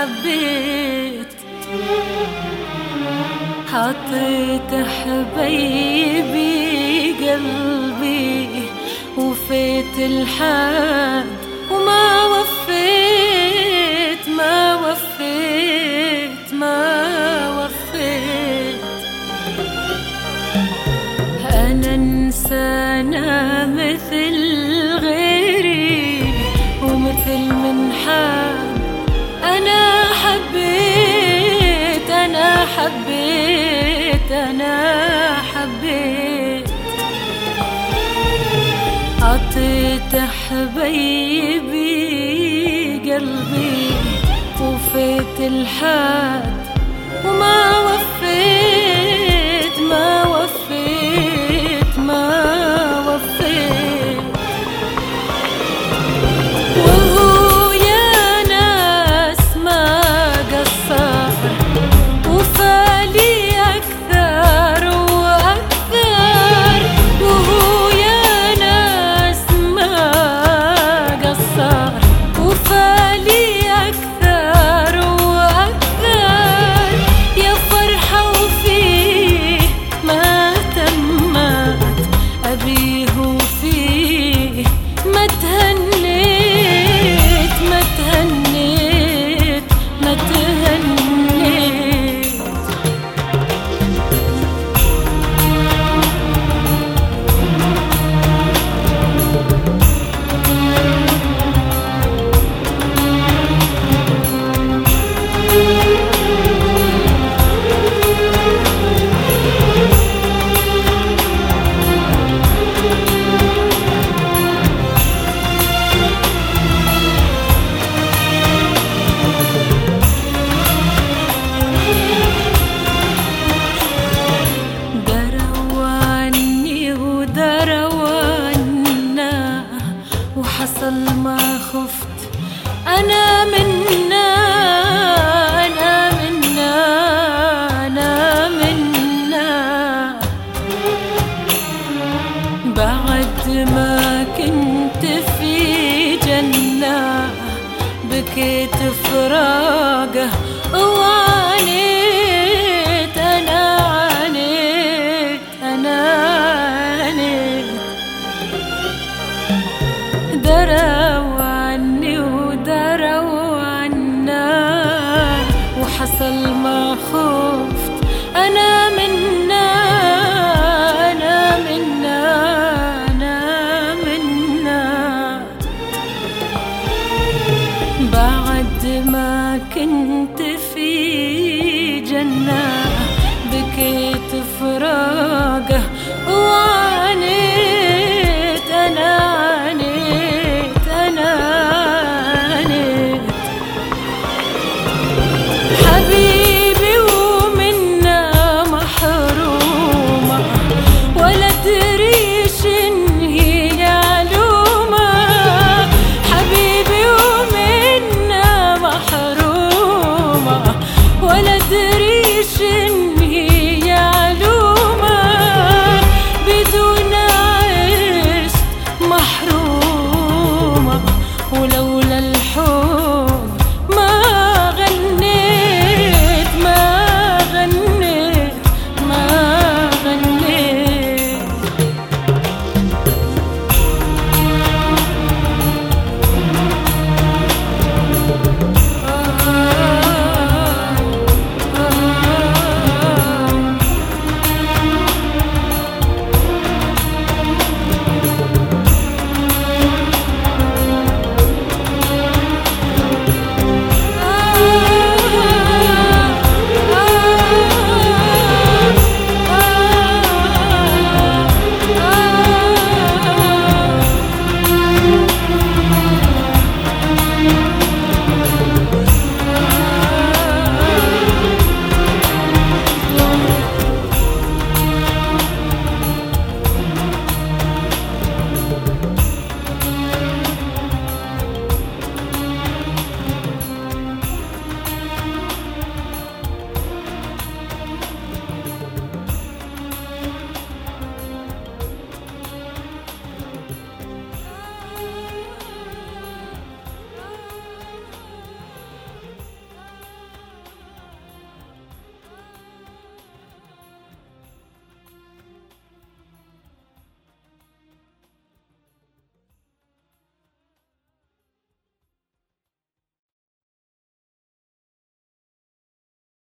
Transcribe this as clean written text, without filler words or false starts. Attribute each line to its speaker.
Speaker 1: حبيت، حطيت حبيبي قلبي وفيت الحد وما وفيت ما وفيت ما وفيت. أنا إنسانة مثل غيري ومثل من حب، أنا حبيت أنا حبيت أنا حبيت. عطيت حبيبي قلبي وفيت الحد وما وفيت ما وفيت ما وفيت. وهو يا ناس ما قصر وفالي أكثر وأكثر، وهو يا ناس ما قصر وفالي أكثر وأكثر. يا فرحة وفيه ما تمت أبيه وفيه ما تهنيت ما تهنيت ما تهنيت. وحصل ما خفت أنا منا أنا منا أنا منا. بعد ما كنت في جنة بكيت فراقه وعانيت أنا عانيت أنا عانيت. دروا عني ودروا عنا وحصل ما خفت أنا منا أنا منا أنا منا. بعد ما كنت في جنة بكيت فراقه وعانيت أنا